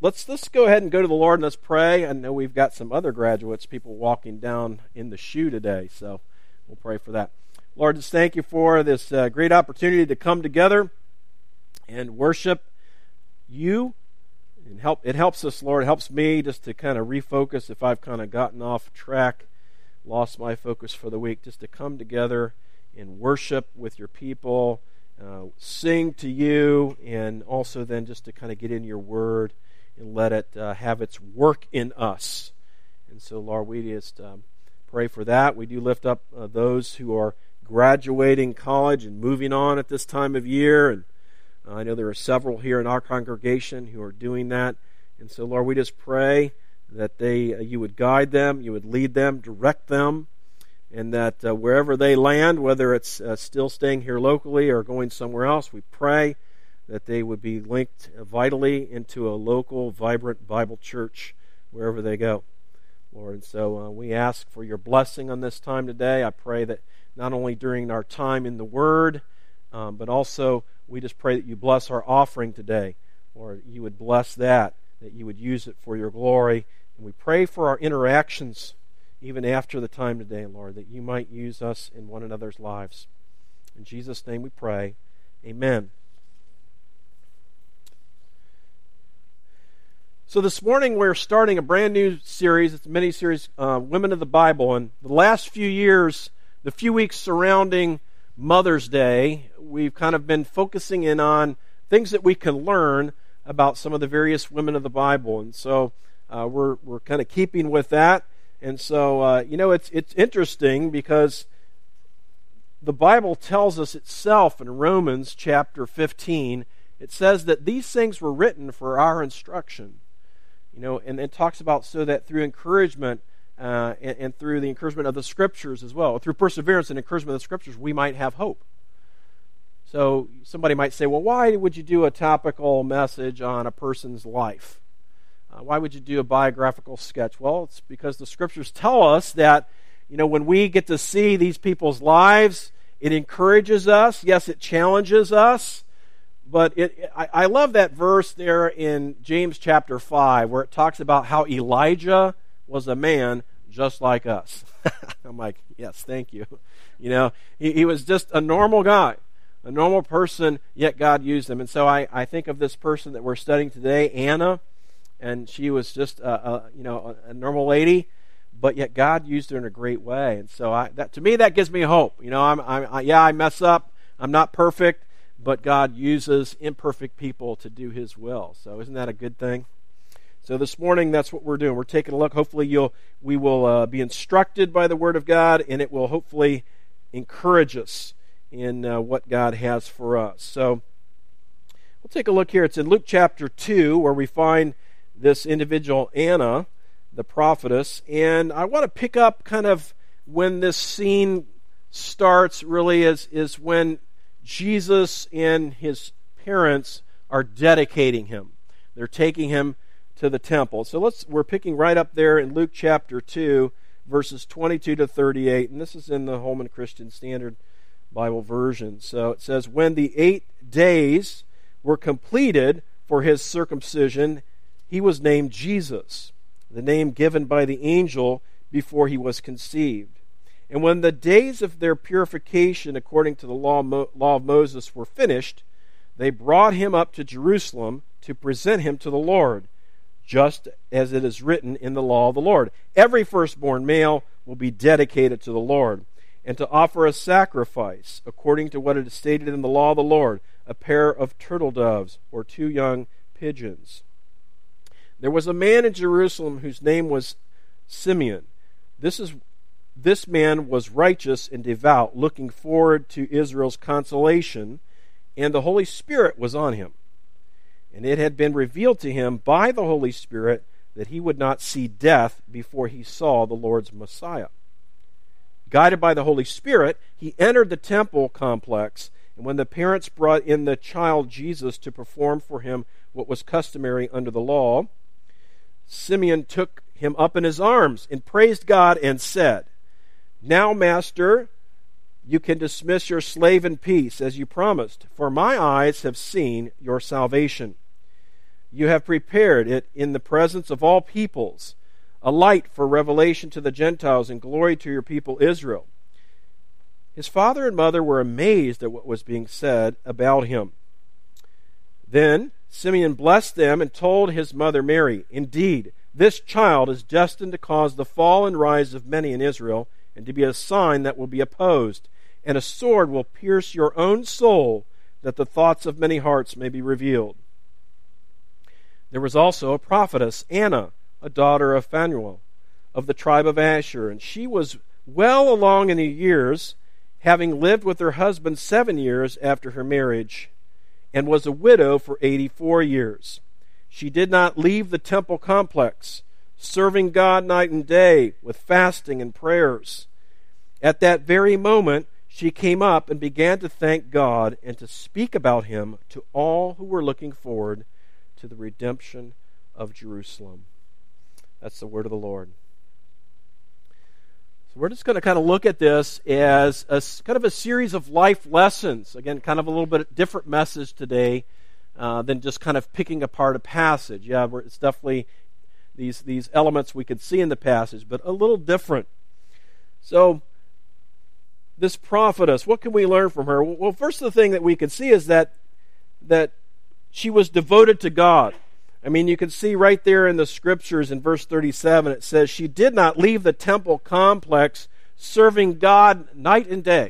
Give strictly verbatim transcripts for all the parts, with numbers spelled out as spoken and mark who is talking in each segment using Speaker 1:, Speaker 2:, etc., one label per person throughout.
Speaker 1: let's let's go ahead and go to the Lord and let's pray. I know we've got some other graduates, people walking down in the shoe today, so we'll pray for that. Lord, just thank you for this uh, great opportunity to come together and worship you. And help it helps us, Lord. It helps me just to kind of refocus if I've kind of gotten off track, lost my focus for the week, just to come together and worship with your people, uh, sing to you, and also then just to kind of get in your word and let it uh, have its work in us. And so, Lord, we just um, pray for that. We do lift up uh, those who are graduating college and moving on at this time of year. And uh, I know there are several here in our congregation who are doing that. And so, Lord, we just pray that they, uh, you would guide them, you would lead them, direct them, and that uh, wherever they land, whether it's uh, still staying here locally or going somewhere else, we pray that they would be linked vitally into a local, vibrant Bible church wherever they go, Lord. And so uh, we ask for your blessing on this time today. I pray that not only during our time in the Word, um, but also we just pray that you bless our offering today, Lord. You would bless that, that you would use it for your glory. And we pray for our interactions even after the time today, Lord, that you might use us in one another's lives. In Jesus' name we pray. Amen. So this morning we're starting a brand new series. It's a mini-series, uh, Women of the Bible. And the last few years, the few weeks surrounding Mother's Day, we've kind of been focusing in on things that we can learn about some of the various women of the Bible. And so uh, we're we're kind of keeping with that. And so, uh, you know, it's it's interesting because the Bible tells us itself in Romans chapter fifteen, it says that these things were written for our instruction. You know, and it talks about so that through encouragement uh, and, and through the encouragement of the Scriptures as well, through perseverance and encouragement of the Scriptures, we might have hope. So somebody might say, well, why would you do a topical message on a person's life? Uh, why would you do a biographical sketch? Well, it's because the Scriptures tell us that, you know, when we get to see these people's lives, it encourages us. Yes, it challenges us. But it, I, I love that verse there in James chapter five where it talks about how Elijah was a man just like us. I'm like, yes, thank you. You know, he, he was just a normal guy, a normal person, yet God used him. And so I, I think of this person that we're studying today, Anna, and she was just a, a you know a, a normal lady, but yet God used her in a great way. And so I, that to me that gives me hope. You know, I'm, I'm I, yeah, I mess up. I'm not perfect. But God uses imperfect people to do His will. So isn't that a good thing? So this morning, that's what we're doing. We're taking a look. Hopefully, you'll we will uh, be instructed by the Word of God, and it will hopefully encourage us in uh, what God has for us. So we'll take a look here. It's in Luke chapter two, where we find this individual, Anna, the prophetess. And I want to pick up kind of when this scene starts, really, is, is when Jesus and his parents are dedicating him. They're taking him to the temple. So let's we're picking right up there in Luke chapter two, verses twenty-two to thirty-eight, and this is in the Holman Christian Standard Bible version. So it says, when the eight days were completed for his circumcision, he was named Jesus, the name given by the angel before he was conceived. And when the days of their purification according to the law, Mo, law of Moses were finished, they brought him up to Jerusalem to present him to the Lord, just as it is written in the law of the Lord. Every firstborn male will be dedicated to the Lord, and to offer a sacrifice according to what it is stated in the law of the Lord, a pair of turtle doves or two young pigeons. There was a man in Jerusalem whose name was Simeon. This is This man was righteous and devout, looking forward to Israel's consolation, and the Holy Spirit was on him. And it had been revealed to him by the Holy Spirit that he would not see death before he saw the Lord's Messiah. Guided by the Holy Spirit, he entered the temple complex, and when the parents brought in the child Jesus to perform for him what was customary under the law, Simeon took him up in his arms and praised God and said, "Now, Master, you can dismiss your slave in peace, as you promised, for my eyes have seen your salvation. You have prepared it in the presence of all peoples, a light for revelation to the Gentiles and glory to your people Israel." His father and mother were amazed at what was being said about him. Then Simeon blessed them and told his mother Mary, "Indeed, this child is destined to cause the fall and rise of many in Israel, and to be a sign that will be opposed, and a sword will pierce your own soul, that the thoughts of many hearts may be revealed." There was also a prophetess, Anna, a daughter of Phanuel, of the tribe of Asher, and she was well along in the years, having lived with her husband seven years after her marriage, and was a widow for eighty-four years. She did not leave the temple complex, serving God night and day with fasting and prayers. At that very moment, she came up and began to thank God and to speak about him to all who were looking forward to the redemption of Jerusalem. That's the word of the Lord. So we're just going to kind of look at this as a kind of a series of life lessons. Again, kind of a little bit different message today uh, than just kind of picking apart a passage. Yeah, it's definitely these these elements we could see in the passage, but a little different. So, this prophetess, what can we learn from her? Well, first the thing that we can see is that that she was devoted to God. I mean, you can see right there in the scriptures in verse thirty-seven, it says, "She did not leave the temple complex, serving God night and day."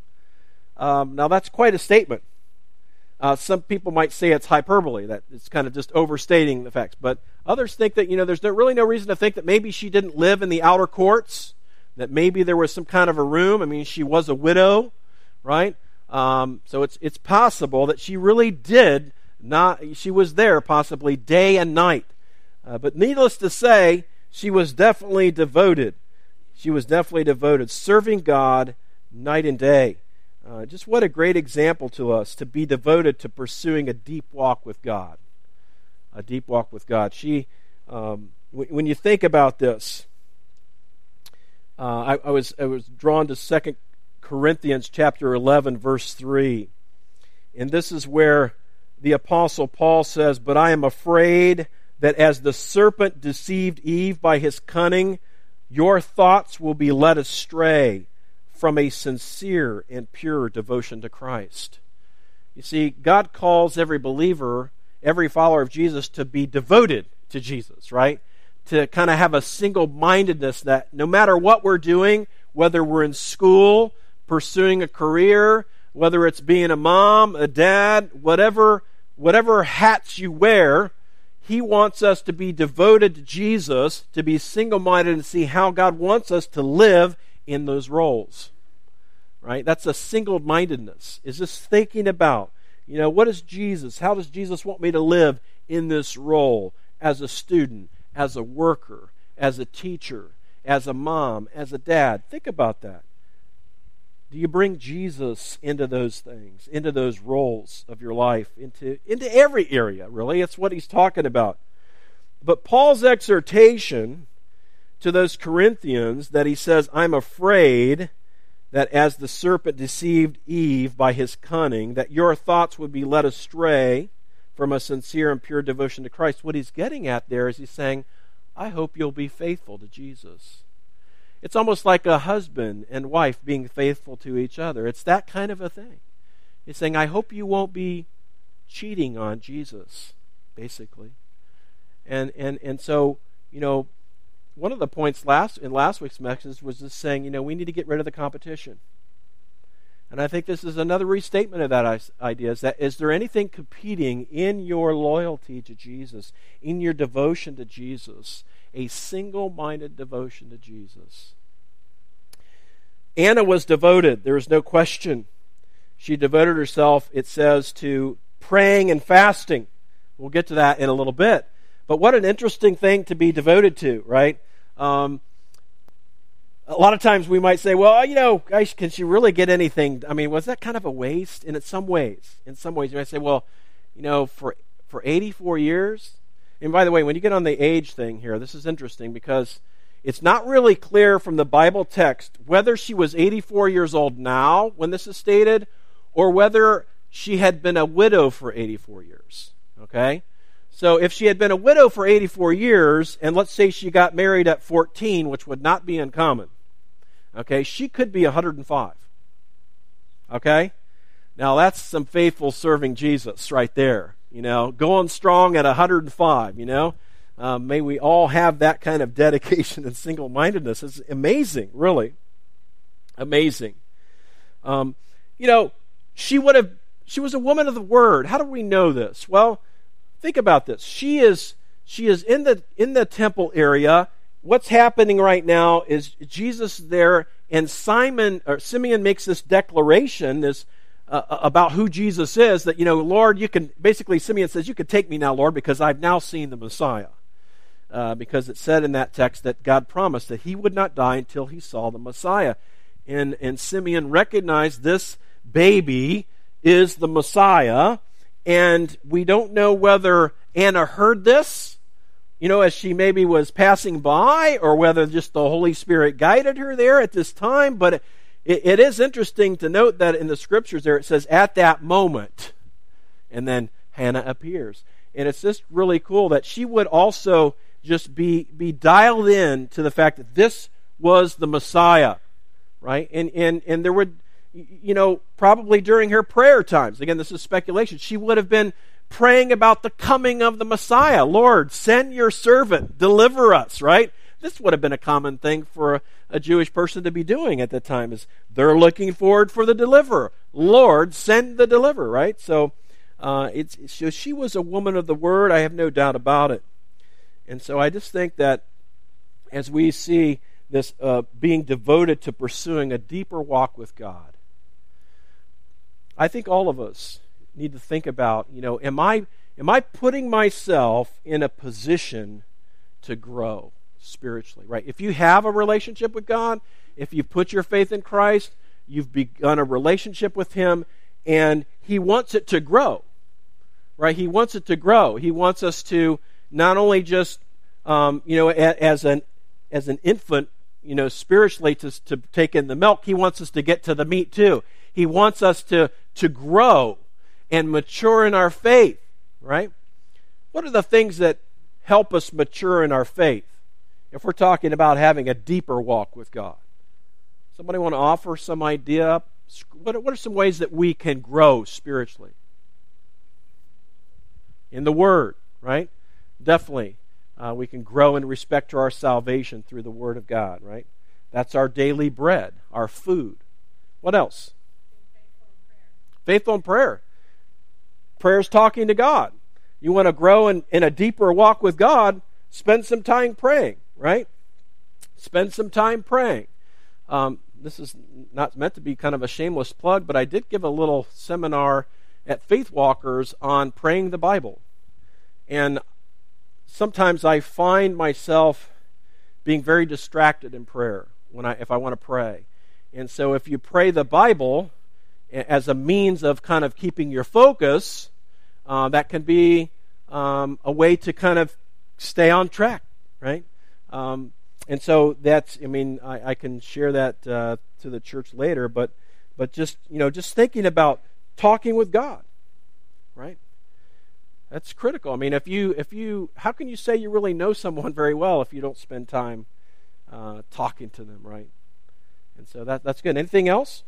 Speaker 1: Um, now, that's quite a statement. Uh, some people might say it's hyperbole, that it's kind of just overstating the facts. But others think that, you know, there's no, really no reason to think that maybe she didn't live in the outer courts, that maybe there was some kind of a room. I mean, she was a widow, right? Um, so it's it's possible that she really did not, she was there possibly day and night. Uh, but needless to say, she was definitely devoted. She was definitely devoted, serving God night and day. Uh, just what a great example to us to be devoted to pursuing a deep walk with God. A deep walk with God. She, um, w- when you think about this, uh, I, I was I was drawn to Second Corinthians chapter eleven, verse three, and this is where the Apostle Paul says, "But I am afraid that as the serpent deceived Eve by his cunning, your thoughts will be led astray from a sincere and pure devotion to Christ." You see, God calls every believer, every follower of Jesus, to be devoted to Jesus, right? To kind of have a single-mindedness that no matter what we're doing, whether we're in school, pursuing a career, whether it's being a mom, a dad, whatever, whatever hats you wear, He wants us to be devoted to Jesus, to be single-minded and see how God wants us to live in those roles. Right? That's a single-mindedness. Is just thinking about, you know, what is Jesus? How does Jesus want me to live in this role as a student, as a worker, as a teacher, as a mom, as a dad? Think about that. Do you bring Jesus into those things, into those roles of your life, into, into every area, really? It's what he's talking about. But Paul's exhortation to those Corinthians that he says, I'm afraid that as the serpent deceived Eve by his cunning, that your thoughts would be led astray from a sincere and pure devotion to Christ. What he's getting at there is he's saying, I hope you'll be faithful to Jesus. It's almost like a husband and wife being faithful to each other. It's that kind of a thing. He's saying, I hope you won't be cheating on Jesus, basically. And and and so, you know, one of the points last in last week's message was just saying, you know, we need to get rid of the competition. And I think this is another restatement of that idea, is that is there anything competing in your loyalty to Jesus, in your devotion to Jesus, a single-minded devotion to Jesus? Anna was devoted, there is no question. She devoted herself, it says, to praying and fasting. We'll get to that in a little bit. But what an interesting thing to be devoted to, right? Um, a lot of times we might say, well, you know, gosh, can she really get anything? I mean, was that kind of a waste? And in some ways, in some ways, you might say, well, you know, for for eighty-four years. And by the way, when you get on the age thing here, this is interesting because it's not really clear from the Bible text whether she was eighty-four years old now when this is stated, or whether she had been a widow for eighty-four years. Okay? So if she had been a widow for eighty-four years, and let's say she got married at fourteen, which would not be uncommon, okay, she could be one hundred five. Okay? Now that's some faithful serving Jesus right there. You know, going strong at one hundred five, you know. Uh, may we all have that kind of dedication and single-mindedness. It's amazing, really. Amazing. Um, you know, she would have, she was a woman of the Word. How do we know this? Well, think about this. She is she is in the in the temple area. What's happening right now is Jesus is there, and Simon or Simeon makes this declaration, this uh, about who Jesus is. That, you know, Lord, you can basically Simeon says, you can take me now, Lord, because I've now seen the Messiah. Uh, because it said in that text that God promised that he would not die until he saw the Messiah, and and Simeon recognized this baby is the Messiah. And we don't know whether Anna heard this, you know, as she maybe was passing by, or whether just the Holy Spirit guided her there at this time. But it, it is interesting to note that in the Scriptures there it says, at that moment. And then Hannah appears. And it's just really cool that she would also just be, be dialed in to the fact that this was the Messiah, right? And, and, and there would... You know, probably during her prayer times, again, this is speculation, she would have been praying about the coming of the Messiah. Lord, send your servant, deliver us, right? This would have been a common thing for a, a Jewish person to be doing at the time, is they're looking forward for the deliverer. Lord, send the deliverer, right? So, uh, it's, so she was a woman of the Word, I have no doubt about it. And so I just think that as we see this uh, being devoted to pursuing a deeper walk with God, I think all of us need to think about, you know, am I am I putting myself in a position to grow spiritually, right? If you have a relationship with God, if you've put your faith in Christ, you've begun a relationship with Him, and He wants it to grow, right? He wants it to grow. He wants us to not only just, um, you know, a, as an as an infant, you know, spiritually to to take in the milk. He wants us to get to the meat too. He wants us to, to grow and mature in our faith, right? What are the things that help us mature in our faith if we're talking about having a deeper walk with God? Somebody want to offer some idea? What are, what are some ways that we can grow spiritually? In the Word, right? Definitely. Uh, we can grow in respect to our salvation through the Word of God, right? That's our daily bread, our food. What else? Faithful in prayer. Prayer is talking to God. You want to grow in, in a deeper walk with God, spend some time praying, right? Spend some time praying. Um, this is not meant to be kind of a shameless plug, but I did give a little seminar at Faith Walkers on praying the Bible. And sometimes I find myself being very distracted in prayer when I if I want to pray. And so if you pray the Bible as a means of kind of keeping your focus, uh, that can be um, a way to kind of stay on track, right? Um, and so that's, I mean, I, I can share that uh, to the church later, but but just, you know, just thinking about talking with God, right? That's critical. I mean, if you, if you, how can you say you really know someone very well if you don't spend time uh, talking to them, right? And so that that's good. Anything else?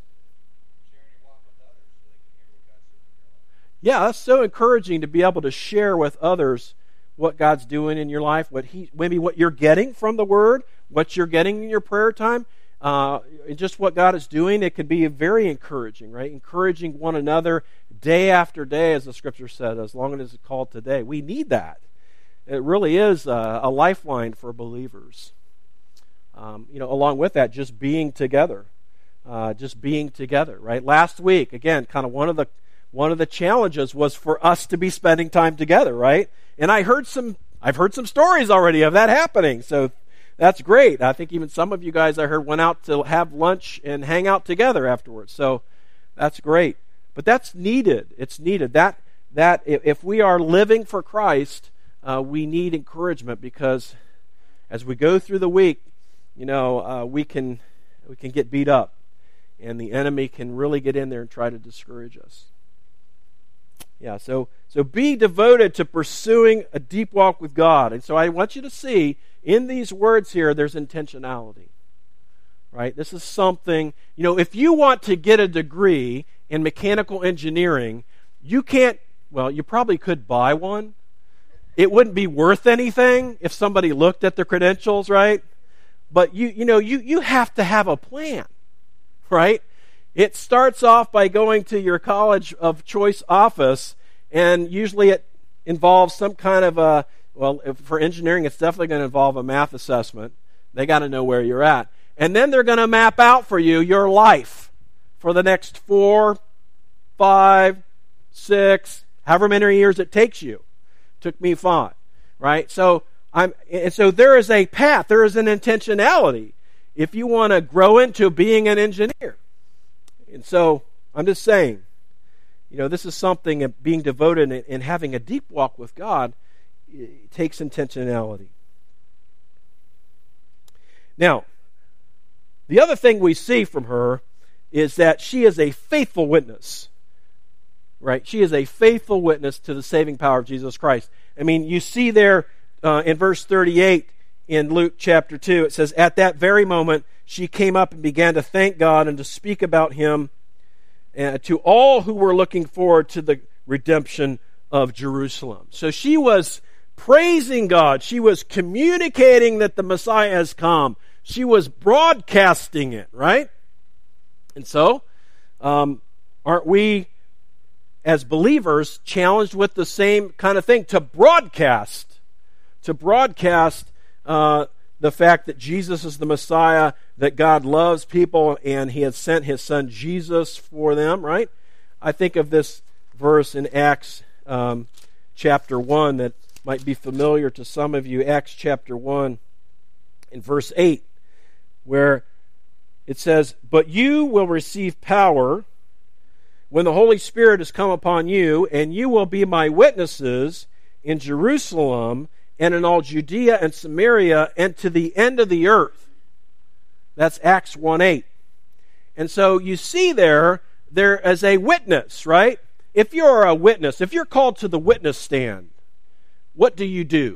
Speaker 1: Yeah, that's so encouraging to be able to share with others what God's doing in your life, what He, maybe what you're getting from the Word, what you're getting in your prayer time, uh, just what God is doing. It can be very encouraging, right? Encouraging one another day after day, as the Scripture said, as long as it's called today. We need that. It really is a, a lifeline for believers. Um, you know, along with that, just being together, uh, just being together, right? Last week, again, kind of one of the One of the challenges was for us to be spending time together, right? And I heard some, I've heard some stories already of that happening, so that's great. I think even some of you guys I heard went out to have lunch and hang out together afterwards, so that's great. But that's needed. It's needed. That that if we are living for Christ, uh, we need encouragement, because as we go through the week, you know, uh, we can we can get beat up, and the enemy can really get in there and try to discourage us. Yeah, so so be devoted to pursuing a deep walk with God. And so I want you to see in these words here, there's intentionality. Right? This is something, you know, if you want to get a degree in mechanical engineering, you can't, well, you probably could buy one. It wouldn't be worth anything if somebody looked at the credentials, right? But you you know, you, you have to have a plan, right? It starts off by going to your college of choice office, and usually it involves some kind of a, well, if for engineering, it's definitely going to involve a math assessment. They got to know where you're at. And then they're going to map out for you your life for the next four, five, six, however many years it takes you. Took me five, right? So I'm, and so there is a path, there is an intentionality if you want to grow into being an engineer. And so I'm just saying, you know, this is something of being devoted and, and having a deep walk with God. It takes intentionality. Now, the other thing we see from her is that she is a faithful witness. Right? She is a faithful witness to the saving power of Jesus Christ. I mean, you see there uh, in verse thirty-eight in Luke chapter two, it says, "At that very moment, she came up and began to thank God and to speak about Him uh, to all who were looking forward to the redemption of Jerusalem." So she was praising God. She was communicating that the Messiah has come. She was broadcasting it, right? And so, um, aren't we, as believers, challenged with the same kind of thing, to broadcast, to broadcast uh, the fact that Jesus is the Messiah, that God loves people, and He has sent His Son Jesus for them, right? I think of this verse in Acts um, chapter one that might be familiar to some of you, Acts chapter one, in verse eight, where it says, "But you will receive power when the Holy Spirit has come upon you, and you will be my witnesses in Jerusalem and in all Judea and Samaria and to the end of the earth." That's Acts one eight. And so you see there, there as a witness, right? If you're a witness, if you're called to the witness stand, what do you do?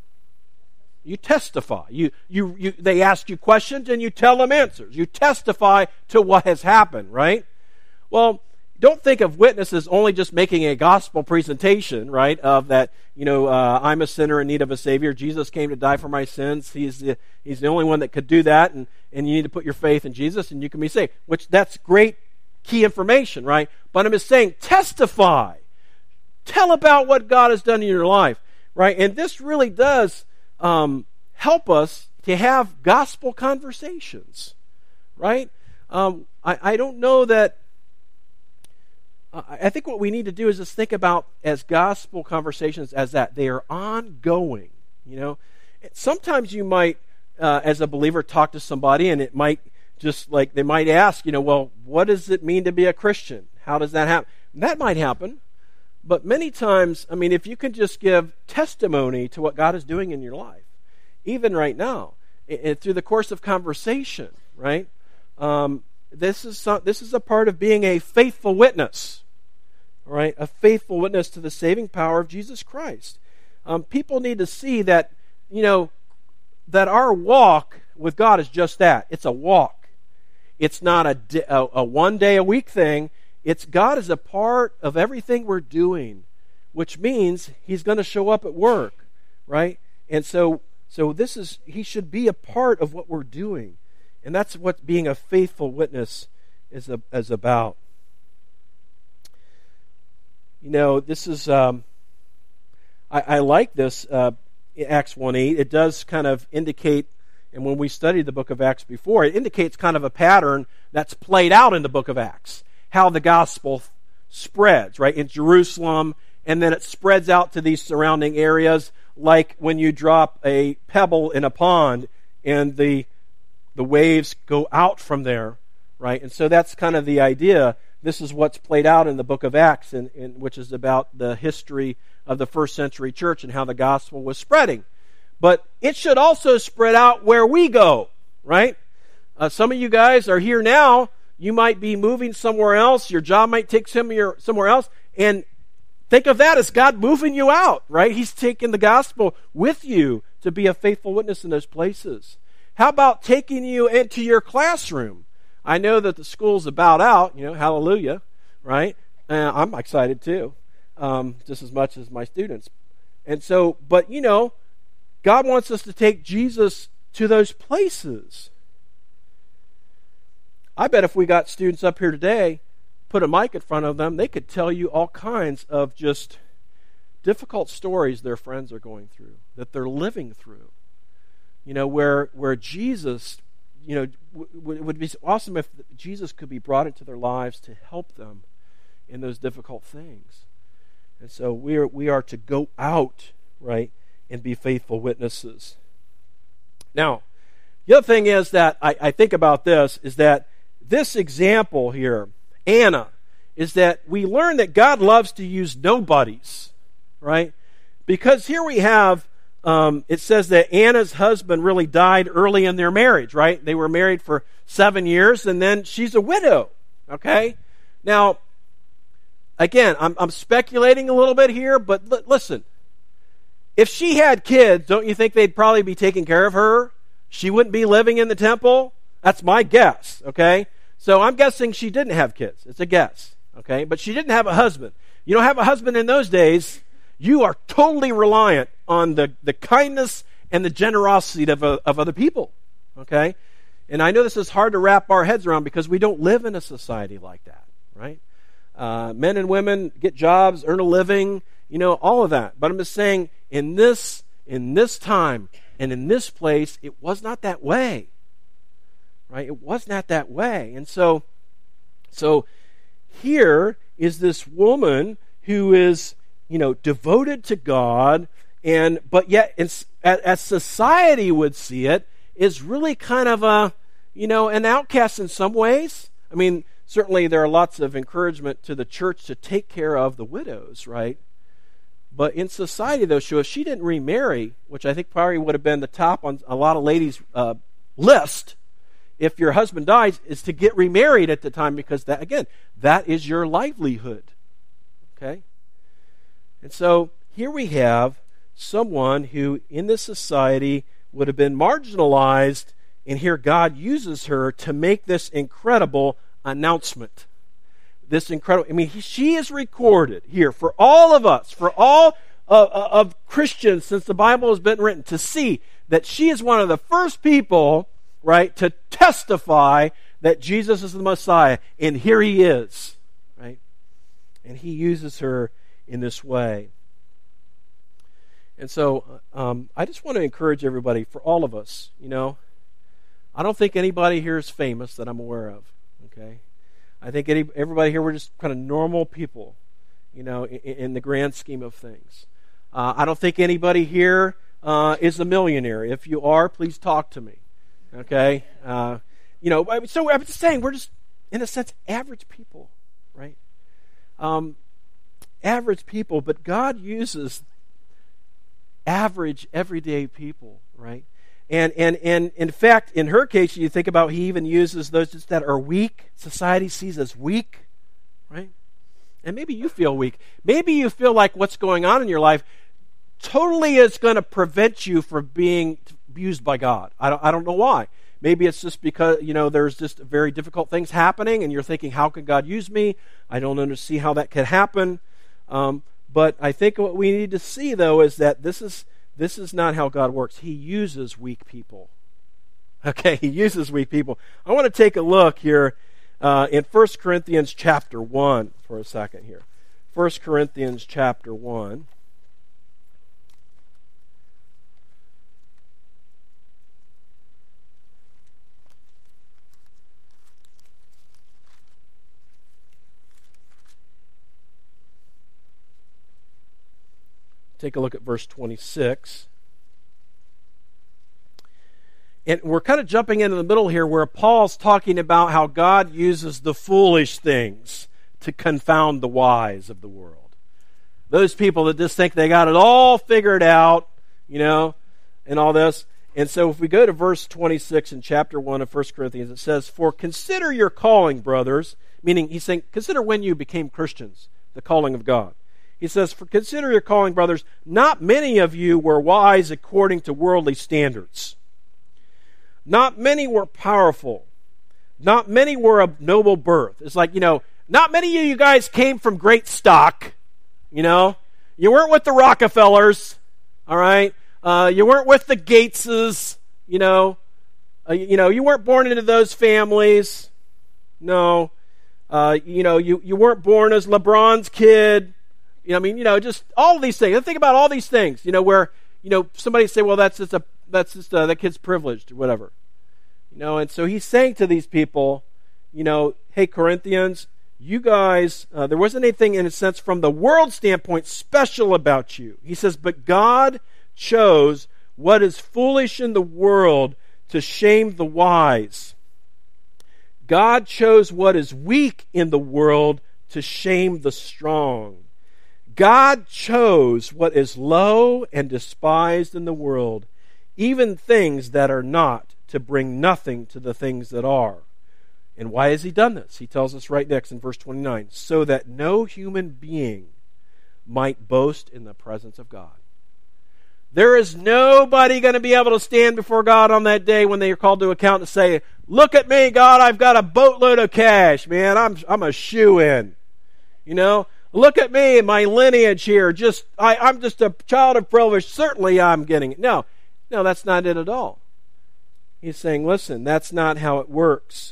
Speaker 1: You testify. You, you, you, they ask you questions and you tell them answers. You testify to what has happened, right? Well, don't think of witnesses only just making a gospel presentation, right, of that, you know, uh, I'm a sinner in need of a Savior. Jesus came to die for my sins. He's the, he's the only one that could do that, and, and you need to put your faith in Jesus and you can be saved, which that's great key information, right? But I'm just saying, testify. Tell about what God has done in your life, right? And this really does um, help us to have gospel conversations, right? Um, I, I don't know that I think what we need to do is just think about as gospel conversations as that. They are ongoing, you know. Sometimes you might, uh, as a believer, talk to somebody and it might just like, they might ask, you know, well, what does it mean to be a Christian? How does that happen? That might happen. But many times, I mean, if you can just give testimony to what God is doing in your life, even right now, it, through the course of conversation, right? Um, This is some, this is a part of being a faithful witness, right? A faithful witness to the saving power of Jesus Christ. Um, people need to see that, you know, that our walk with God is just that. It's a walk. It's not a, a, a one day a week thing. It's God is a part of everything we're doing, which means He's going to show up at work, right? And so, so this is He should be a part of what we're doing. And that's what being a faithful witness is, a, is about. You know, this is, um, I, I like this, uh, Acts one eight. It does kind of indicate, and when we studied the book of Acts before, it indicates kind of a pattern that's played out in the book of Acts. How the gospel spreads, right, in Jerusalem, and then it spreads out to these surrounding areas, like when you drop a pebble in a pond and the The waves go out from there, right? And so that's kind of the idea. This is what's played out in the book of Acts, in, in, which is about the history of the first century church and how the gospel was spreading. But it should also spread out where we go, right? Uh, some of you guys are here now. You might be moving somewhere else. Your job might take some of your, somewhere else. And Think of that as God moving you out, right? He's taking the gospel with you to be a faithful witness in those places. How about taking you into your classroom? I know that the school's about out, you know, hallelujah, right? Uh, I'm excited too, um, just as much as my students. And so, but you know, God wants us to take Jesus to those places. I bet if we got students up here today, put a mic in front of them, they could tell you all kinds of just difficult stories their friends are going through, that they're living through. You know, where where Jesus, you know, w- it would be awesome if Jesus could be brought into their lives to help them in those difficult things. And so we are we are to go out, right, and be faithful witnesses. Now, the other thing is that I, I think about this is that this example here, Anna, is that we learn that God loves to use nobodies, right? Because here we have, um, it says that Anna's husband really died early in their marriage, right? They were married for seven years, and then she's a widow, okay? Now, again, I'm, I'm speculating a little bit here, but l- listen, if she had kids, don't you think they'd probably be taking care of her? She wouldn't be living in the temple? That's my guess, okay? So I'm guessing she didn't have kids. It's a guess, okay? But she didn't have a husband. You don't have a husband in those days. You are totally reliant on the, the kindness and the generosity of, uh, of other people, okay? And I know this is hard to wrap our heads around because we don't live in a society like that, right? Uh, men and women get jobs, earn a living, you know, all of that. But I'm just saying, in this, in this time and in this place, it was not that way. Right? It was not that way. And so, so here is this woman who is, you know, devoted to God, and but yet, as, as society would see it, is really kind of a, you know, an outcast in some ways. I mean, certainly there are lots of encouragement to the church to take care of the widows, right? But in society, though, so if she didn't remarry, which I think probably would have been the top on a lot of ladies' uh, list, if your husband dies, is to get remarried at the time, because that, again, that is your livelihood. Okay? And so here we have someone who in this society would have been marginalized, and here God uses her to make this incredible announcement. This incredible, I mean, he, she is recorded here for all of us, for all of, of Christians since the Bible has been written, to see that she is one of the first people, right, to testify that Jesus is the Messiah, and here he is, right? And he uses her in this way. And so um, I just want to encourage everybody, for all of us, you know, I don't think anybody here is famous that I'm aware of, okay? I think any, everybody here, we're just kind of normal people, you know, in, in the grand scheme of things. Uh, I don't think anybody here uh, is a millionaire. If you are, please talk to me. Okay, uh, you know, so I'm just saying, we're just, in a sense, average people, right? Um, average people, but God uses average, everyday people, right? And and and in fact, in her case, you think about, he even uses those that are weak. Society sees as weak, right? And maybe you feel weak. Maybe you feel like what's going on in your life totally is going to prevent you from being used by God. I don't, I don't know why. Maybe it's just because, you know, there's just very difficult things happening, and you're thinking, how can God use me? I don't understand how that could happen. Um, but I think what we need to see, though, is that this is this is not how God works. He uses weak people. Okay, he uses weak people. I want to take a look here uh, in First Corinthians chapter one for a second here. First Corinthians chapter one. Take a look at verse twenty-six. And we're kind of jumping into the middle here where Paul's talking about how God uses the foolish things to confound the wise of the world. Those people that just think they got it all figured out, you know, and all this. And so if we go to verse twenty-six in chapter one of First Corinthians, it says, "For consider your calling, brothers," meaning he's saying, consider when you became Christians, the calling of God. He says, "For consider your calling, brothers. Not many of you were wise according to worldly standards. Not many were powerful. Not many were of noble birth." It's like, you know, not many of you guys came from great stock. You know, you weren't with the Rockefellers, all right? Uh, you weren't with the Gateses, you know. Uh, you know, you weren't born into those families. No. Uh, you know, you, you weren't born as LeBron's kid. You know, I mean, you know, just all these things. Think about all these things, you know, where, you know, somebody say, well, that's just a, that's just a, that kid's privileged or whatever. You know, and so he's saying to these people, you know, hey, Corinthians, you guys, uh, there wasn't anything in a sense from the world standpoint special about you. He says, but God chose what is foolish in the world to shame the wise. God chose what is weak in the world to shame the strong. God chose what is low and despised in the world, even things that are not, to bring nothing to the things that are. And why has he done this? He tells us right next in verse twenty-nine, so that no human being might boast in the presence of God. There is nobody going to be able to stand before God on that day when they are called to account and say, look at me, God, I've got a boatload of cash, man. I'm I'm a shoo-in. You know, look at me and my lineage here. Just I, I'm just a child of privilege. Certainly I'm getting it. No, no, that's not it at all. He's saying, listen, that's not how it works.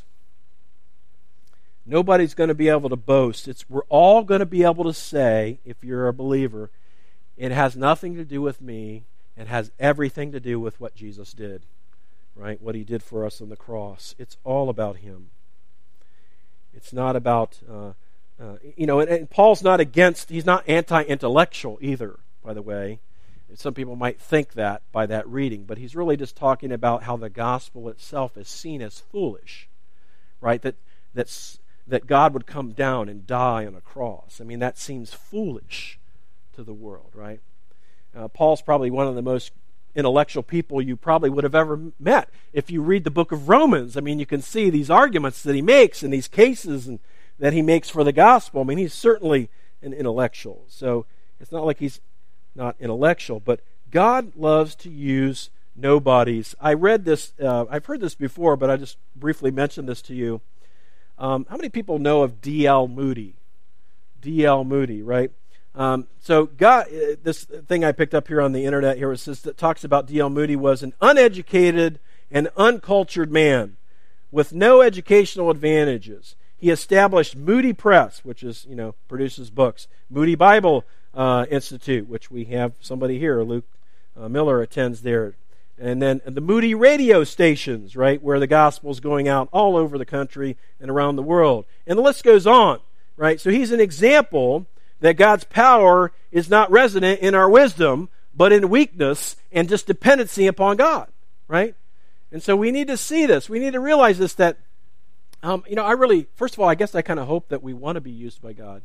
Speaker 1: Nobody's going to be able to boast. It's we're all going to be able to say, if you're a believer, it has nothing to do with me. It has everything to do with what Jesus did, right? What he did for us on the cross. It's all about him. It's not about, uh, uh, you know, and, and Paul's not against, he's not anti-intellectual either, by the way. Some people might think that by that reading, but he's really just talking about how the gospel itself is seen as foolish, right? That that's, that God would come down and die on a cross. I mean, that seems foolish to the world, right? Uh, Paul's probably one of the most intellectual people you probably would have ever met. If you read the book of Romans, I mean, you can see these arguments that he makes and these cases and that he makes for the gospel. I mean, he's certainly an intellectual. So it's not like he's not intellectual, but God loves to use nobodies. I read this, uh, I've heard this before, but I just briefly mentioned this to you. Um, how many people know of D L Moody? D L Moody, right? Um, so God, uh, this thing I picked up here on the internet here, it says that talks about D L Moody was an uneducated and uncultured man with no educational advantages. He established Moody Press, which is, you know, produces books. Moody Bible uh, Institute, which we have somebody here, Luke uh, Miller attends there. And then the Moody radio stations, right, where the gospel's going out all over the country and around the world. And the list goes on, right? So he's an example that God's power is not resident in our wisdom, but in weakness and just dependency upon God, right? And so we need to see this. We need to realize this, that, um, you know, I really, first of all, I guess I kind of hope that we want to be used by God.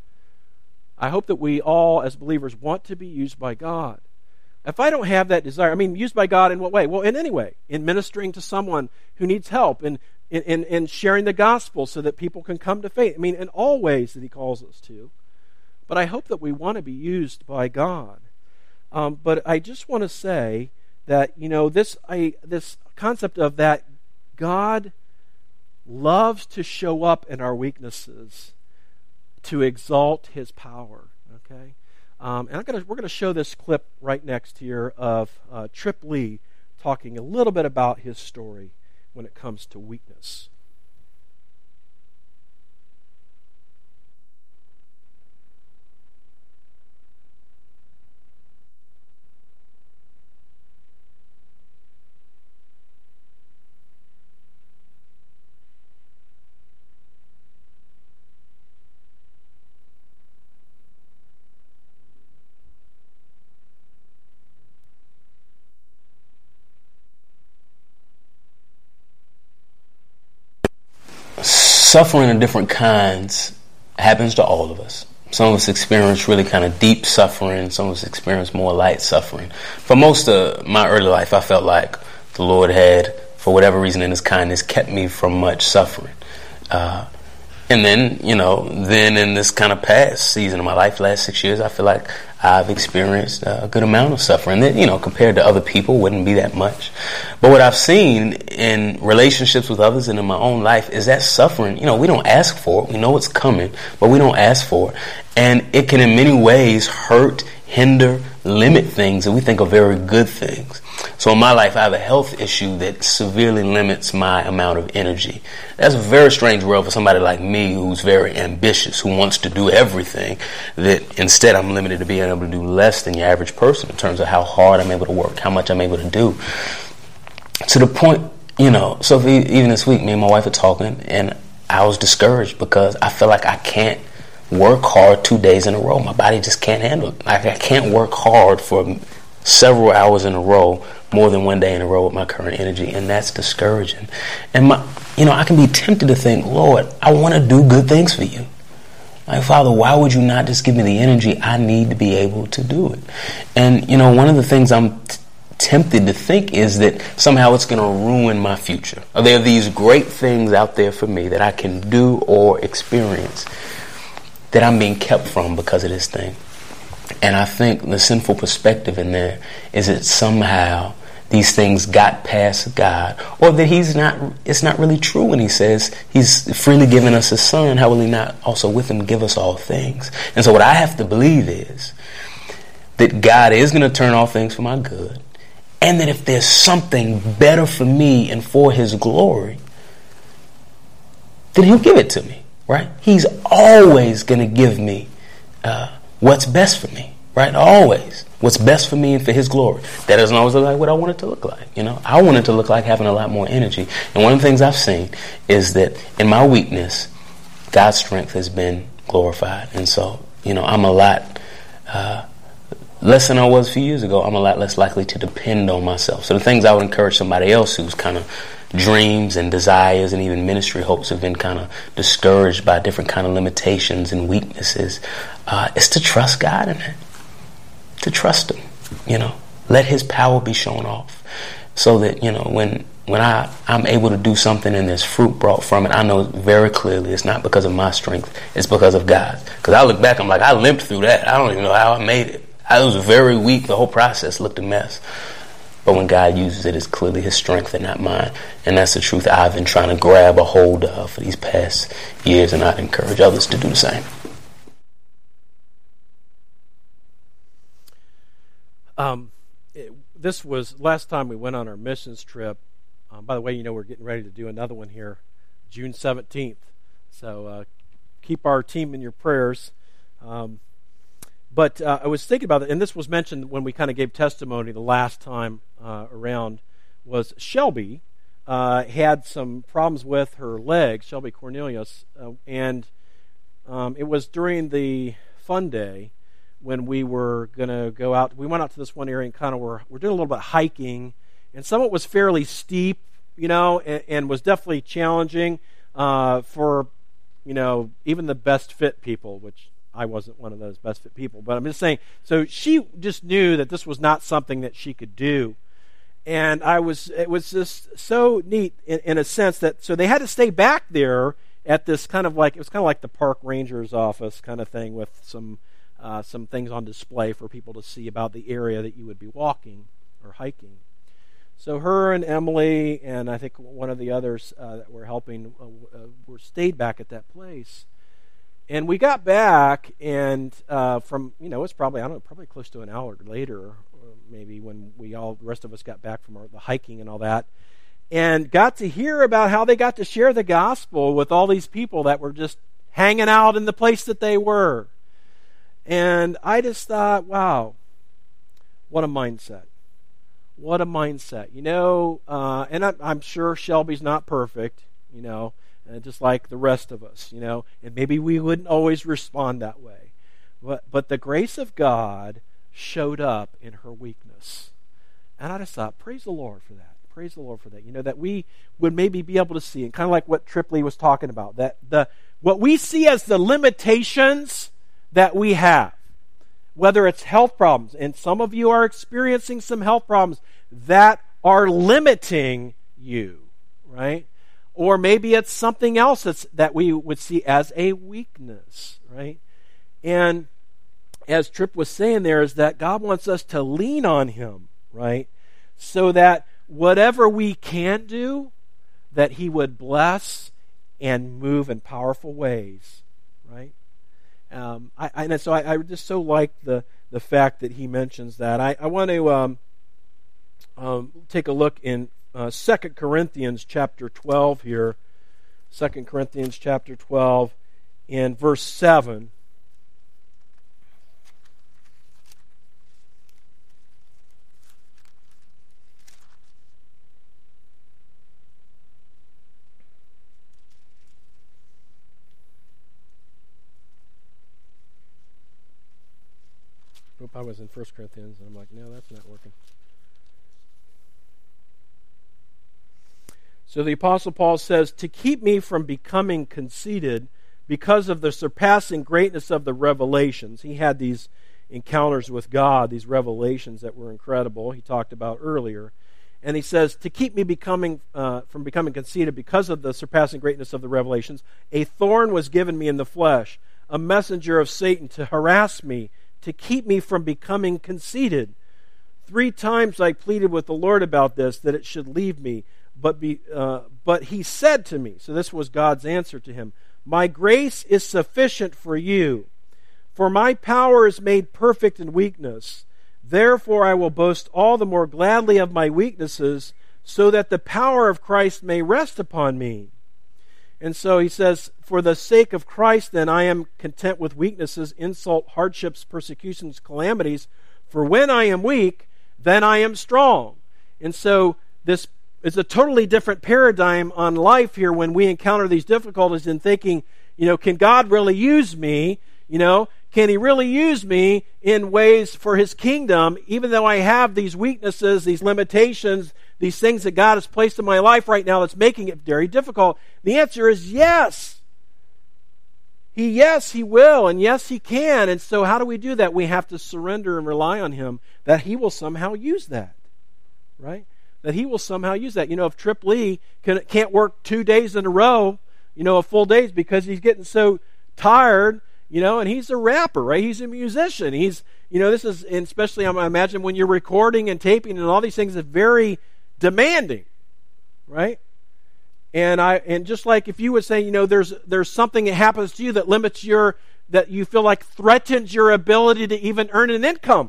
Speaker 1: I hope that we all, as believers, want to be used by God. If I don't have that desire, I mean, used by God in what way? Well, in any way. In ministering to someone who needs help, in, in, in, in sharing the gospel so that people can come to faith. I mean, in all ways that he calls us to. But I hope that we want to be used by God. Um, but I just want to say that, you know, this I, this concept of that God loves to show up in our weaknesses to exalt his power, okay? Um, and I'm gonna, we're going to show this clip right next here of uh, Trip Lee talking a little bit about his story when it comes to weakness.
Speaker 2: Suffering of different kinds happens to all of us. Some of us experience really kind of deep suffering. Some of us experience more light suffering. For most of my early life, I felt like the Lord had, for whatever reason in his kindness, kept me from much suffering. Uh, And then, you know, then in this kind of past season of my life, last six years, I feel like I've experienced a good amount of suffering that, you know, compared to other people wouldn't be that much. But what I've seen in relationships with others and in my own life is that suffering, you know, we don't ask for it. We know it's coming, but we don't ask for it. And it can in many ways hurt, hinder, limit things that we think are very good things. So in my life, I have a health issue that severely limits my amount of energy. That's a very strange world for somebody like me who's very ambitious, who wants to do everything, that instead I'm limited to being able to do less than your average person in terms of how hard I'm able to work, how much I'm able to do. To the point, you know, so if, even this week, me and my wife are talking, and I was discouraged because I feel like I can't work hard two days in a row. My body just can't handle it. Like I can't work hard for several hours in a row, more than one day in a row with my current energy, and that's discouraging. And my, you know, I can be tempted to think, Lord, I want to do good things for you. Like, Father, why would you not just give me the energy I need to be able to do it? And, you know, one of the things I'm t- tempted to think is that somehow it's going to ruin my future. Are there these great things out there for me that I can do or experience that I'm being kept from because of this thing? And I think the sinful perspective in there is that somehow these things got past God, or that he's not, it's not really true when he says he's freely given us his son. How will he not also with him give us all things? And so what I have to believe is that God is going to turn all things for my good, and that if there's something better for me and for his glory, then he'll give it to me, right? He's always going to give me uh, what's best for me, right? Always. What's best for me and for his glory. That doesn't always look like what I want it to look like. You know, I want it to look like having a lot more energy. And one of the things I've seen is that in my weakness, God's strength has been glorified. And so, you know, I'm a lot uh, less than I was a few years ago. I'm a lot less likely to depend on myself. So the things I would encourage somebody else who's kind of dreams and desires and even ministry hopes have been kind of discouraged by different kind of limitations and weaknesses, uh, is to trust God in it. To trust him, you know, let his power be shown off, so that, you know, when when I, I'm able to do something and there's fruit brought from it, I know very clearly it's not because of my strength, it's because of God. Because I look back, I'm like, I limped through that. I don't even know how I made it. I was very weak. The whole process looked a mess. But when God uses it, it's clearly his strength and not mine. And that's the truth I've been trying to grab a hold of for these past years, and I'd encourage others to do the same.
Speaker 1: Um, it, this was last time we went on our missions trip. Um, by the way, you know, we're getting ready to do another one here, June seventeenth. So uh, keep our team in your prayers. Um, but uh, I was thinking about it, and this was mentioned when we kind of gave testimony the last time uh, around, was Shelby uh, had some problems with her legs, Shelby Cornelius, uh, and um, it was during the fun day when we were going to go out. We went out to this one area and kind of were, we're doing a little bit of hiking, and some of it was fairly steep, you know, and, and was definitely challenging uh, for, you know, even the best fit people, which I wasn't one of those best fit people. But I'm just saying, so she just knew that this was not something that she could do. And I was, it was just so neat in, in a sense that, so they had to stay back there at this kind of like, it was kind of like the park ranger's office kind of thing with some, Uh, some things on display for people to see about the area that you would be walking or hiking. So her and Emily and I think one of the others uh, that were helping uh, uh, were stayed back at that place. And we got back, and uh, from, you know, it's probably, I don't know, probably close to an hour later, or maybe when we all, the rest of us got back from our, the hiking and all that, and got to hear about how they got to share the gospel with all these people that were just hanging out in the place that they were. And I just thought, wow, what a mindset. What a mindset. You know, uh, and I'm, I'm sure Shelby's not perfect, you know, uh, just like the rest of us, you know, and maybe we wouldn't always respond that way. But, but the grace of God showed up in her weakness. And I just thought, praise the Lord for that. Praise the Lord for that. You know, that we would maybe be able to see, and kind of like what Tripley was talking about, that the what we see as the limitations that we have, whether it's health problems, and some of you are experiencing some health problems that are limiting you, right? or maybe it's something else that's, that we would see as a weakness, right? And as Tripp was saying there, is that God wants us to lean on Him, right? So that whatever we can't do, that He would bless and move in powerful ways, right? Um, I, I, and so I, I just so like the, the fact that he mentions that. I, I want to um, um, take a look in uh, Second Corinthians chapter twelve here. Second Corinthians chapter twelve in verse seven. I was in First Corinthians, and I'm like, no, that's not working. So the Apostle Paul says, to keep me from becoming conceited because of the surpassing greatness of the revelations. He had these encounters with God, these revelations that were incredible, he talked about earlier. And he says, to keep me becoming uh, from becoming conceited because of the surpassing greatness of the revelations, a thorn was given me in the flesh, a messenger of Satan to harass me, to keep me from becoming conceited. Three times I pleaded with the Lord about this, that it should leave me. But be, uh, but he said to me, so this was God's answer to him, my grace is sufficient for you, for my power is made perfect in weakness. Therefore I will boast all the more gladly of my weaknesses, so that the power of Christ may rest upon me. And so he says, for the sake of Christ, then, I am content with weaknesses, insult, hardships, persecutions, calamities. For when I am weak, then I am strong. And so this is a totally different paradigm on life here when we encounter these difficulties in thinking, you know, can God really use me? You know, can He really use me in ways for His kingdom, even though I have these weaknesses, these limitations, these things that God has placed in my life right now that's making it very difficult? The answer is yes. He, yes, He will, and yes, He can. And so how do we do that? We have to surrender and rely on Him that He will somehow use that, right? That He will somehow use that. You know, if Tripp Lee can, can't work two days in a row, you know, a full days because he's getting so tired, you know, and he's a rapper, right? He's a musician. He's, you know, this is, and especially I imagine when you're recording and taping and all these things, it's very demanding, right? And I, and just like if you would say, you know, there's there's something that happens to you that limits your, that you feel like threatens your ability to even earn an income.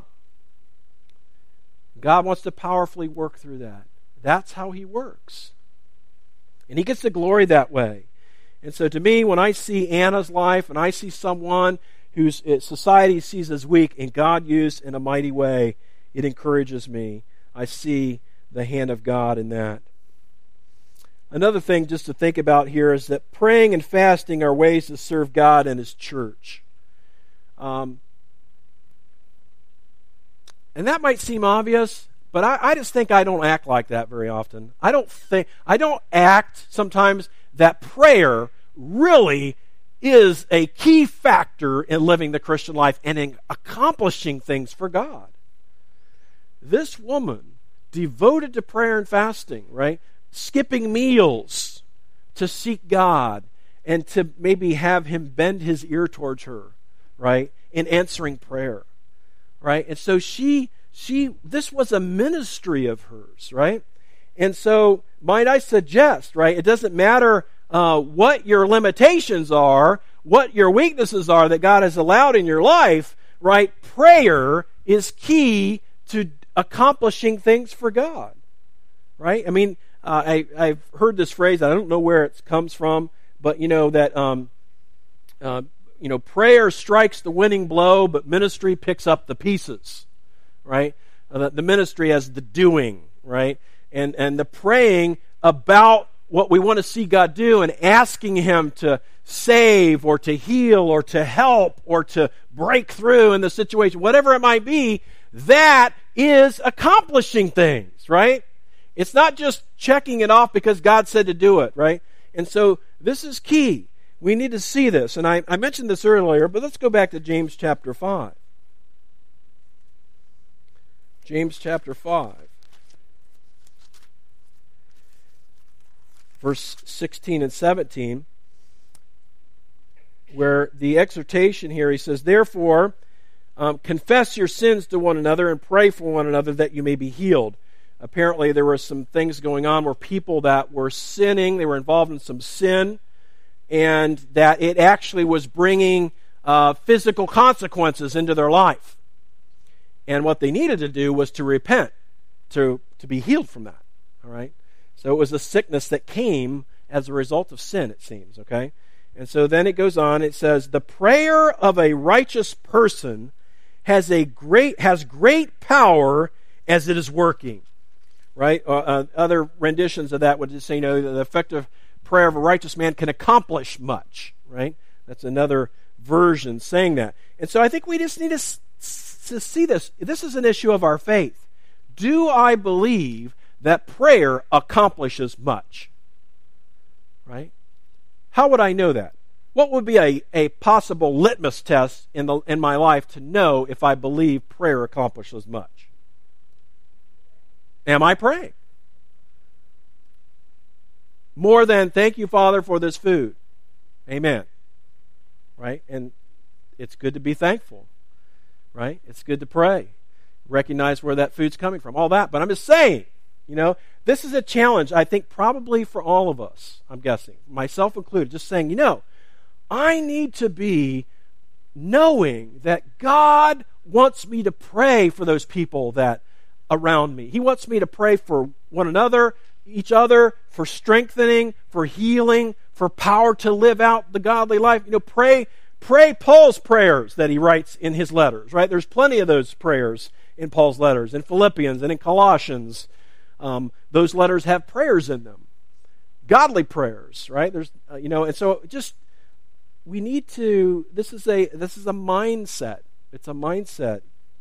Speaker 1: God wants to powerfully work through that. That's how He works. And He gets the glory that way. And so to me, when I see Anna's life and I see someone whose society sees as weak and God used in a mighty way, it encourages me. I see the hand of God in that. Another thing just to think about here is that praying and fasting are ways to serve God and His church. Um, and that might seem obvious, but I, I just think I don't act like that very often. I don't think I don't act sometimes that prayer really is a key factor in living the Christian life and in accomplishing things for God. This woman, devoted to prayer and fasting, right? Skipping meals to seek God and to maybe have Him bend His ear towards her, right? In answering prayer, right? And so she, she, this was a ministry of hers, right? And so, might I suggest, right? It doesn't matter uh, what your limitations are, what your weaknesses are that God has allowed in your life, right? Prayer is key to accomplishing things for God, right? I mean, uh, I, I've heard this phrase, I don't know where it comes from, but you know that, um, uh, you know, prayer strikes the winning blow, but ministry picks up the pieces, right? Uh, the, the ministry has the doing, right? And, and the praying about what we want to see God do and asking Him to save or to heal or to help or to break through in the situation, whatever it might be, that is accomplishing things, right? It's not just checking it off because God said to do it, right? And so this is key. We need to see this. And I, I mentioned this earlier, but let's go back to James chapter five. James chapter five. verse sixteen and seventeen, where the exhortation here, he says, therefore, um, confess your sins to one another and pray for one another that you may be healed. Apparently there were some things going on where people that were sinning, they were involved in some sin, and that it actually was bringing uh, physical consequences into their life. And what they needed to do was to repent, to, to be healed from that. All right? So it was a sickness that came as a result of sin, it seems. Okay? And so then it goes on, it says, the prayer of a righteous person has a great has great power as it is working. Right? Uh, uh, other renditions of that would just say, you know, the effective prayer of a righteous man can accomplish much. Right? That's another version saying that. And so I think we just need to, to see this. This is an issue of our faith. Do I believe that prayer accomplishes much? Right? How would I know that? What would be a, a possible litmus test in the in my life to know if I believe prayer accomplishes much? Am I praying? More than, thank you, Father, for this food. Amen. Right? And it's good to be thankful. Right? It's good to pray. Recognize where that food's coming from. All that. But I'm just saying, you know, this is a challenge, I think, probably for all of us, I'm guessing, myself included, just saying, you know, I need to be knowing that God wants me to pray for those people that around me. He wants me to pray for one another, each other, for strengthening, for healing, for power to live out the godly life. You know, pray, pray Paul's prayers that he writes in his letters, right? There's plenty of those prayers in Paul's letters, in Philippians and in Colossians. Um, those letters have prayers in them, godly prayers, right? There's, uh, you know, and so just we need to. This is a this is a mindset. It's a mindset.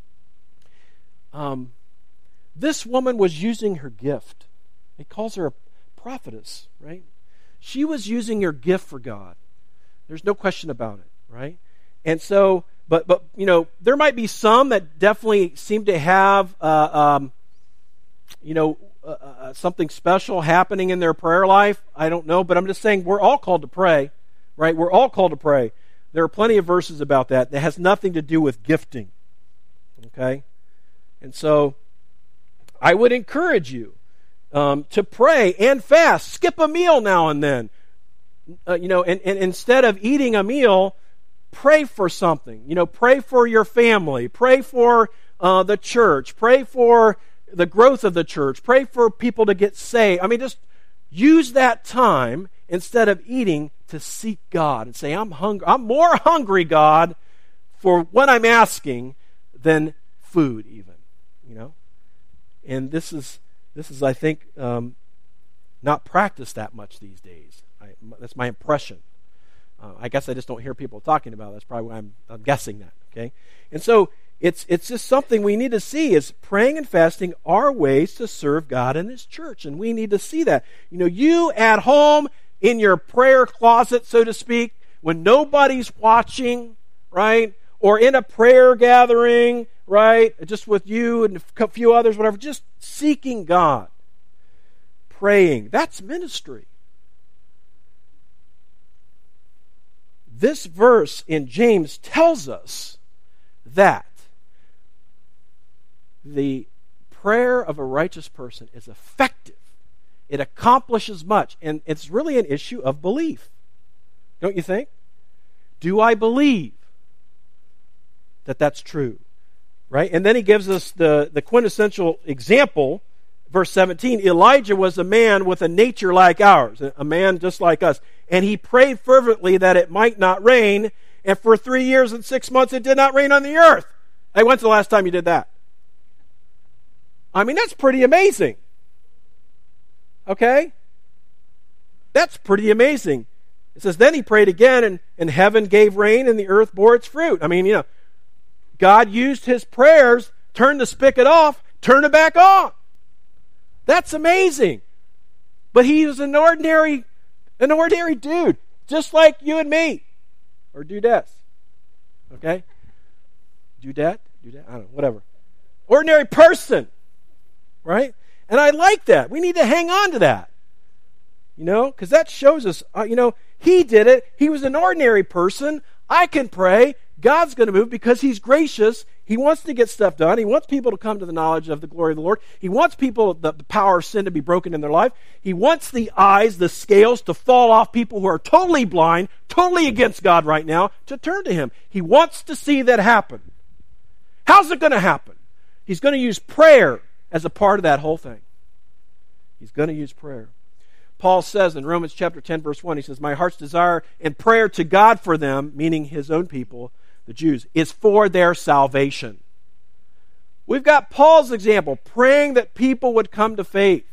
Speaker 1: Um, this woman was using her gift. He calls her a prophetess, right? She was using her gift for God. There's no question about it, right? And so, but but you know, there might be some that definitely seem to have. Uh, um, you know, uh, uh, something special happening in their prayer life. I don't know, but I'm just saying we're all called to pray, right? We're all called to pray. There are plenty of verses about that that has nothing to do with gifting, okay? And so I would encourage you um, to pray and fast. Skip a meal now and then. Uh, you know, and, and instead of eating a meal, pray for something. You know, pray for your family. Pray for uh, the church. Pray for the growth of the church. Pray for people to get saved. I mean, just use that time instead of eating to seek God and say, I'm hungry. I'm more hungry, God, for what I'm asking than food even, you know? And this is, this is I think, um, not practiced that much these days. I, that's my impression. Uh, I guess I just don't hear people talking about it. That's probably why I'm, I'm guessing that, okay? And so, It's it's just something we need to see is praying and fasting are ways to serve God in His church. And we need to see that. You know, you at home in your prayer closet, so to speak, when nobody's watching, right? Or in a prayer gathering, right? Just with you and a few others, whatever. Just seeking God. Praying. That's ministry. This verse in James tells us that the prayer of a righteous person is effective. It accomplishes much. And it's really an issue of belief. Don't you think? Do I believe that that's true? Right? And then he gives us the, the quintessential example. Verse seventeen, Elijah was a man with a nature like ours, a man just like us. And he prayed fervently that it might not rain. And for three years and six months it did not rain on the earth. Hey, when's the last time you did that? I mean, that's pretty amazing. Okay? That's pretty amazing. It says, then he prayed again, and, and heaven gave rain, and the earth bore its fruit. I mean, you know, God used his prayers, turned the spigot off, turned it back on. That's amazing. But he was an ordinary, an ordinary dude, just like you and me. Or dudettes. Okay? Dudette? Dudette? I don't know, whatever. Ordinary person. Right? And I like that. We need to hang on to that. You know, because that shows us, uh, you know, he did it. He was an ordinary person. I can pray. God's going to move because he's gracious. He wants to get stuff done. He wants people to come to the knowledge of the glory of the Lord. He wants people, the, the power of sin to be broken in their life. He wants the eyes, the scales to fall off people who are totally blind, totally against God right now, to turn to him. He wants to see that happen. How's it going to happen? He's going to use prayer as a part of that whole thing. He's going to use prayer. Paul says in Romans chapter ten, verse one, he says, my heart's desire and prayer to God for them, meaning his own people, the Jews, is for their salvation. We've got Paul's example, praying that people would come to faith.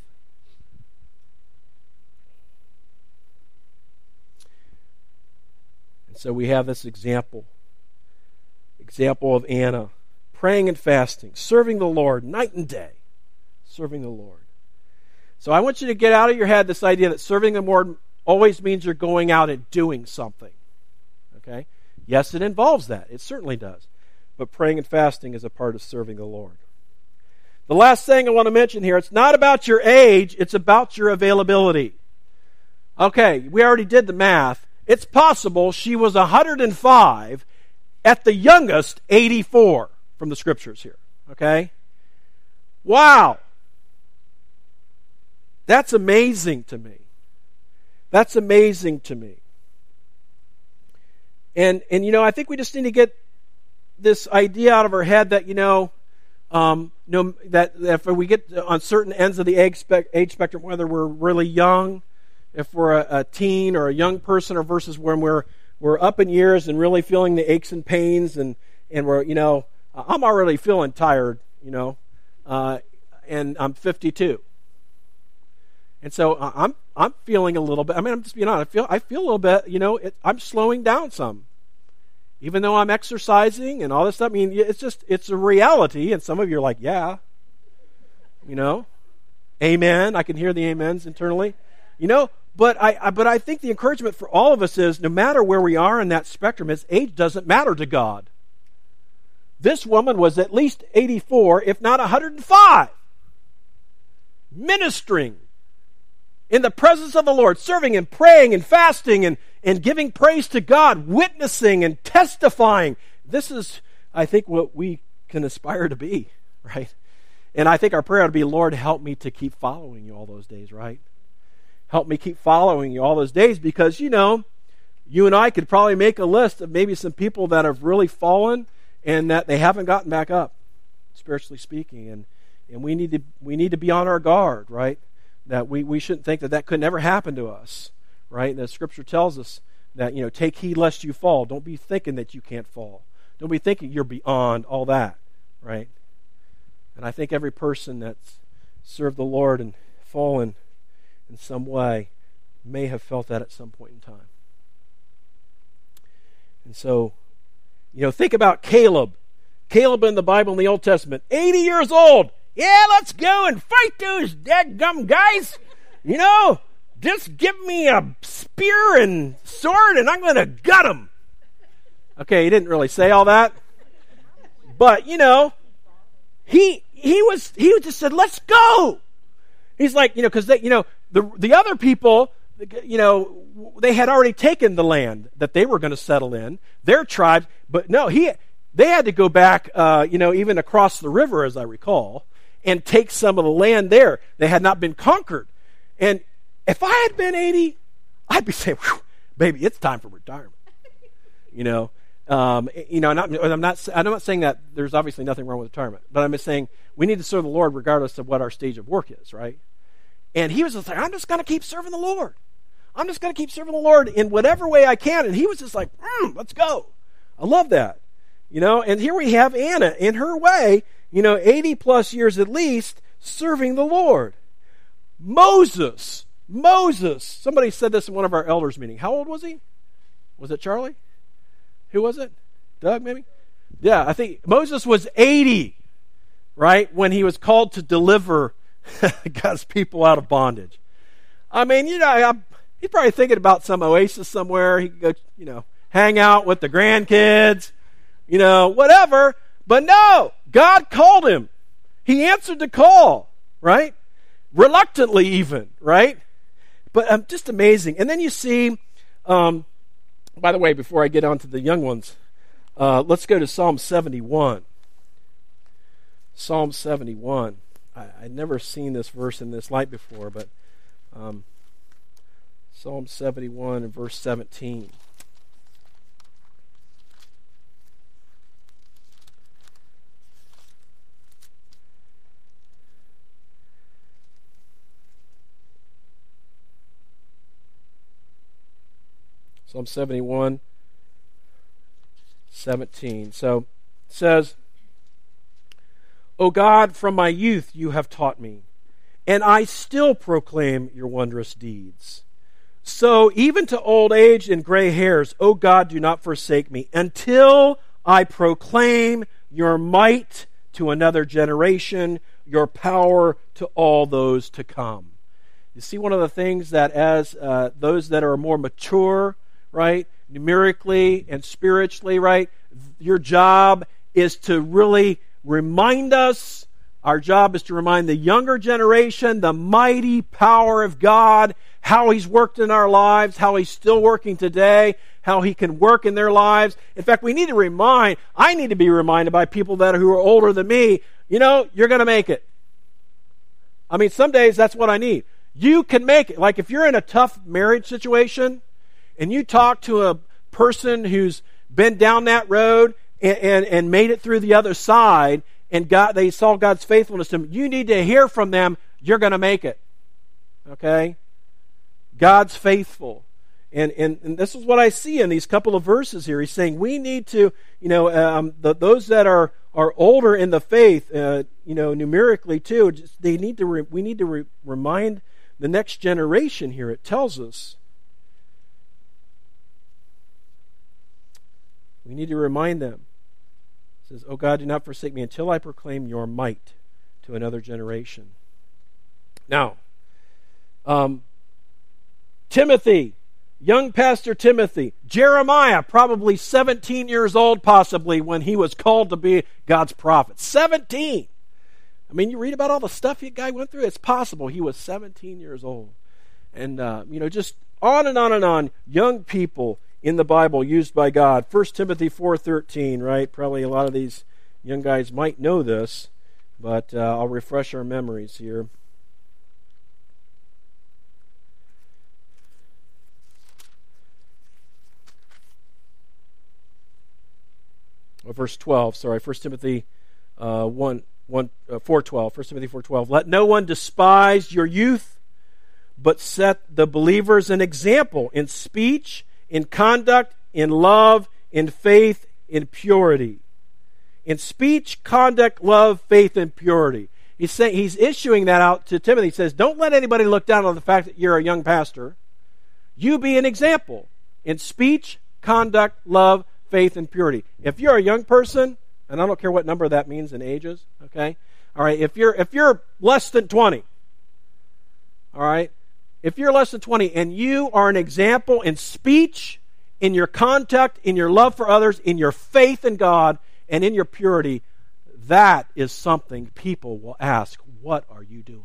Speaker 1: And so we have this example, example of Anna, praying and fasting, serving the Lord night and day, serving the Lord. So I want you to get out of your head this idea that serving the Lord always means you're going out and doing something. Okay? Yes, it involves that. It certainly does. But praying and fasting is a part of serving the Lord. The last thing I want to mention here, it's not about your age, it's about your availability. Okay, we already did the math. It's possible she was one hundred five, at the youngest, eighty-four, from the scriptures here. Okay? Wow! That's amazing to me. That's amazing to me. And, and you know, I think we just need to get this idea out of our head that, you know, um, you know that, that if we get on certain ends of the age, spec, age spectrum, whether we're really young, if we're a, a teen or a young person, or versus when we're we're up in years and really feeling the aches and pains, and, and we're, you know, I'm already feeling tired, you know, uh, and I'm fifty-two. And so I'm I'm feeling a little bit. I mean, I'm just being honest. I feel I feel a little bit. You know, it, I'm slowing down some, even though I'm exercising and all this stuff. I mean, it's just it's a reality. And some of you are like, yeah, you know, amen. I can hear the amens internally, you know. But I, I but I think the encouragement for all of us is, no matter where we are in that spectrum, is age doesn't matter to God. This woman was at least eighty-four, if not one hundred five, ministering in the presence of the Lord, serving and praying and fasting and, and giving praise to God, witnessing and testifying. This is, I think, what we can aspire to be, right? And I think our prayer ought to be, Lord, help me to keep following you all those days, right? Help me keep following you all those days, because, you know, you and I could probably make a list of maybe some people that have really fallen and that they haven't gotten back up, spiritually speaking. And, and we need to we need to be on our guard, right? That we, we shouldn't think that that could never happen to us, right? The Scripture tells us that, you know, take heed lest you fall. Don't be thinking that you can't fall. Don't be thinking you're beyond all that, right? And I think every person that's served the Lord and fallen in some way may have felt that at some point in time. And so, you know, think about Caleb. Caleb in the Bible in the Old Testament, eighty years old. Yeah, let's go and fight those dadgum guys. You know, just give me a spear and sword and I'm going to gut them. Okay, he didn't really say all that. But, you know, he he was he just said, let's go. He's like, you know, because, you know, the the other people, you know, they had already taken the land that they were going to settle in, their tribes. But no, he they had to go back, uh, you know, even across the river, as I recall, and take some of the land there. They had not been conquered. And if I had been eighty, I'd be saying, baby, it's time for retirement. You know, um, you know, not, I'm not, I'm not saying that there's obviously nothing wrong with retirement, but I'm just saying we need to serve the Lord regardless of what our stage of work is, right? And he was just like, I'm just going to keep serving the Lord. I'm just going to keep serving the Lord in whatever way I can. And he was just like, mm, let's go. I love that. You know, and here we have Anna in her way, you know, eighty plus years at least, serving the Lord. Moses, Moses. Somebody said this in one of our elders' meetings. How old was he? Was it Charlie? Who was it? Doug, maybe? Yeah, I think Moses was eighty, right, when he was called to deliver God's people out of bondage. I mean, you know, I, he's probably thinking about some oasis somewhere. He could go, you know, hang out with the grandkids, you know, whatever. But no, God called him. He answered the call, right? Reluctantly even, right? But um, just amazing. And then you see, um, by the way, before I get on to the young ones, uh, let's go to Psalm seventy-one. Psalm seventy-one. I, I'd never seen this verse in this light before, but um, Psalm seventy-one and verse seventeen. Psalm seventy-one, seventeen. So it says, O God, from my youth you have taught me, and I still proclaim your wondrous deeds. So even to old age and gray hairs, O God, do not forsake me, until I proclaim your might to another generation, your power to all those to come. You see, one of the things that as uh, those that are more mature, right, numerically and spiritually, right, your job is to really remind us, our job is to remind the younger generation the mighty power of God, how He's worked in our lives, how He's still working today, how He can work in their lives. In fact, we need to remind, I need to be reminded by people that are, who are older than me, you know, you're going to make it. I mean, some days that's what I need. You can make it. Like if you're in a tough marriage situation, and you talk to a person who's been down that road and, and, and made it through the other side, and God, they saw God's faithfulness to them, you need to hear from them, you're going to make it. Okay? God's faithful. And, and, and this is what I see in these couple of verses here. He's saying we need to, you know, um, the, those that are, are older in the faith, uh, you know, numerically too, just, they need to re, we need to re, remind the next generation here. It tells us. We need to remind them. It says, O God, do not forsake me until I proclaim your might to another generation. Now, um, Timothy, young pastor Timothy, Jeremiah, probably seventeen years old possibly when he was called to be God's prophet. seventeen! I mean, you read about all the stuff the guy went through, it's possible he was seventeen years old. And, uh, you know, just on and on and on, young people in the Bible used by God. First Timothy four thirteen, right? Probably a lot of these young guys might know this, but uh, I'll refresh our memories here. Well, verse twelve, sorry, First Timothy uh, one, one, uh, four twelve. First Timothy four twelve. Let no one despise your youth, but set the believers an example in speech, in conduct, in love, in faith, in purity. In speech, conduct, love, faith, and purity. He's saying he's issuing that out to Timothy. He says, don't let anybody look down on the fact that you're a young pastor. You be an example in speech, conduct, love, faith, and purity. If you're a young person, and I don't care what number that means in ages, okay? All right, if you're if you're less than twenty, all right, if you're less than twenty and you are an example in speech, in your conduct, in your love for others, in your faith in God, and in your purity, that is something people will ask, what are you doing?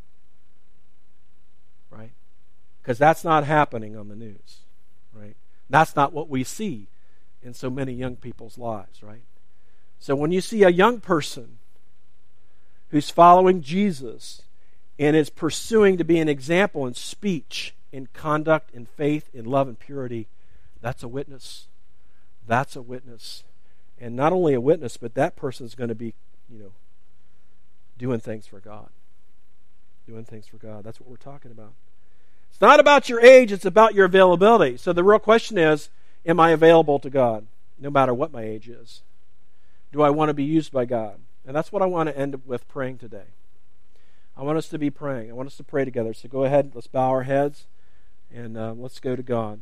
Speaker 1: Right? Because that's not happening on the news. Right? That's not what we see in so many young people's lives. Right? So when you see a young person who's following Jesus and is pursuing to be an example in speech, in conduct, in faith, in love and purity, that's a witness. That's a witness. And not only a witness, but that person's going to be, you know, doing things for God. Doing things for God. That's what we're talking about. It's not about your age, it's about your availability. So the real question is, am I available to God, no matter what my age is? Do I want to be used by God? And that's what I want to end with praying today. I want us to be praying. I want us to pray together. So go ahead, let's bow our heads, and uh, let's go to God.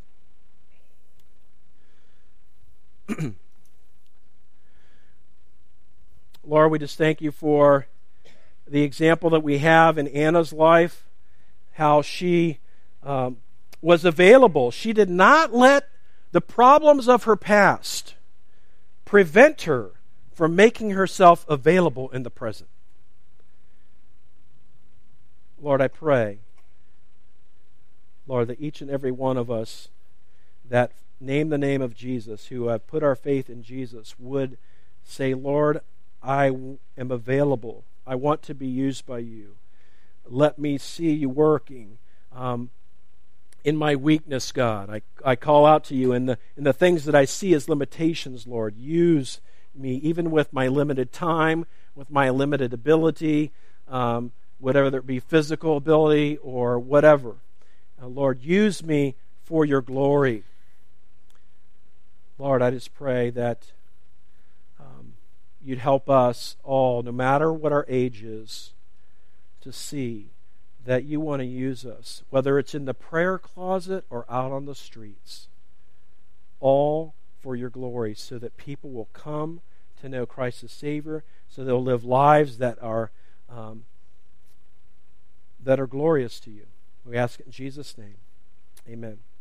Speaker 1: Lord, we just thank you for the example that we have in Anna's life, how she um, was available. She did not let the problems of her past prevent her from making herself available in the present. Lord, I pray Lord, that each and every one of us that name the name of Jesus, who have put our faith in Jesus, would say, Lord, I am available. I want to be used by you. Let me see you working um, in my weakness, God. I, I call out to you in the, in the things that I see as limitations, Lord. Use me, even with my limited time, with my limited ability, um, whatever it be, physical ability or whatever. Uh, Lord, use me for your glory. Lord, I just pray that um, you'd help us all, no matter what our age is, to see that you want to use us, whether it's in the prayer closet or out on the streets, all for your glory, so that people will come to know Christ as Savior, so they'll live lives that are um, that are glorious to you. We ask it in Jesus' name. Amen.